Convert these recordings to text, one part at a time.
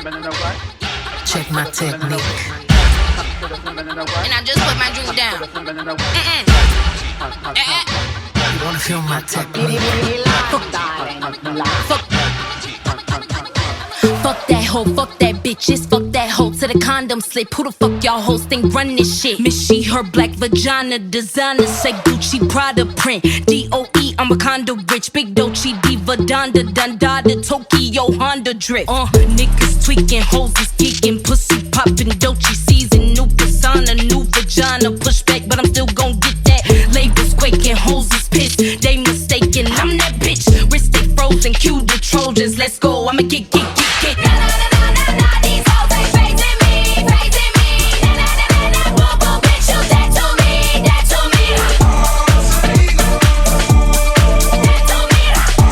Check my technique. And I just put my drink down. You wanna feel my technique? Fuck that hoe, fuck that bitches, fuck that hoe to the condom slip. Who the fuck y'all hoes think run this shit? Miss she, her black vagina designer, say Gucci Prada print. DOE, I'm a condo rich, big Dolce Diva Donda Dundada Tokyo Honda drip. Niggas tweaking, hoes is geeking, pussy popping, Dolce season, new persona, new vagina, pushback, but I'm still gon' get that. Labels quaking, hoes is pissed, they mistaken. I'm that bitch, wrist stay frozen, cue the Trojans, let's go. I'ma get. These hoes ain't praising me, praising me. Boom, boom, bitch, you that to me, that to me. That to me.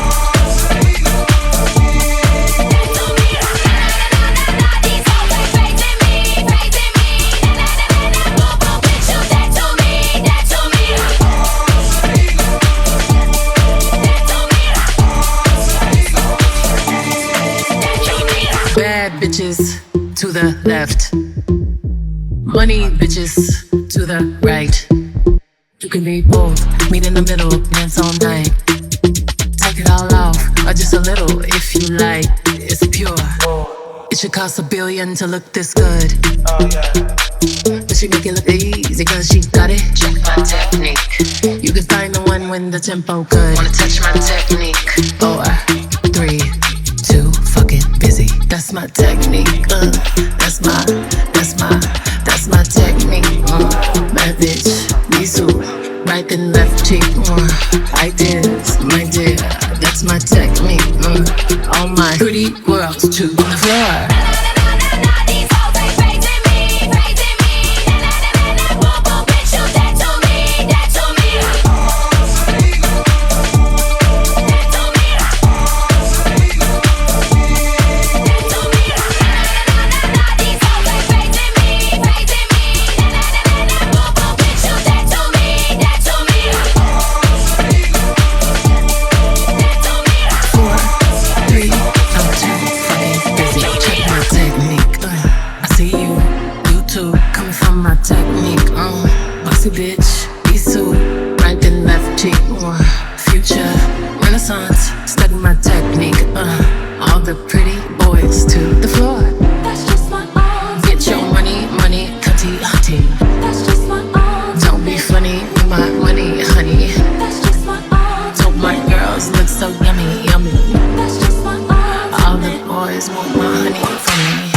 That to me. These hoes ain't praising me, praising me. Boom, boom, bitch, you that to me, that to me. Bad bitches to the left, money bitches to the right. You can be both, meet in the middle, dance all night. Take it all off, or just a little if you like. It's pure. It should cost $1 billion to look this good. But she make it look easy cause she got it. Check my technique. You can find the one when the tempo good. Wanna touch my technique? 4, 3, 2, fucking busy. That's my technique. That's my technique. Bad bitch, Nisu, right and left cheek. Ideas, my dear. That's my technique. All my pretty girls to the floor. These hoes ain't praising me, praising me. Boom, boom, bitch, you that to me, that to me. That to me. That to me. These hoes ain't praising me, praising me. Boom, boom, bitch, you that to me, that to me. That to me. 4, 3, I'm too fucking busy. Check my technique. I see you, you too, coming from my technique. Bossy bitch, Isu, right and left cheek. Future, Renaissance, study my technique. All the pretty boys to the floor. That's just my own. Get your money, cutty, hottie. That's just my own. Don't be funny with my money, honey. That's just my own. Told my girls look so yummy, yummy. That's just my own. All the boys want my honey from me.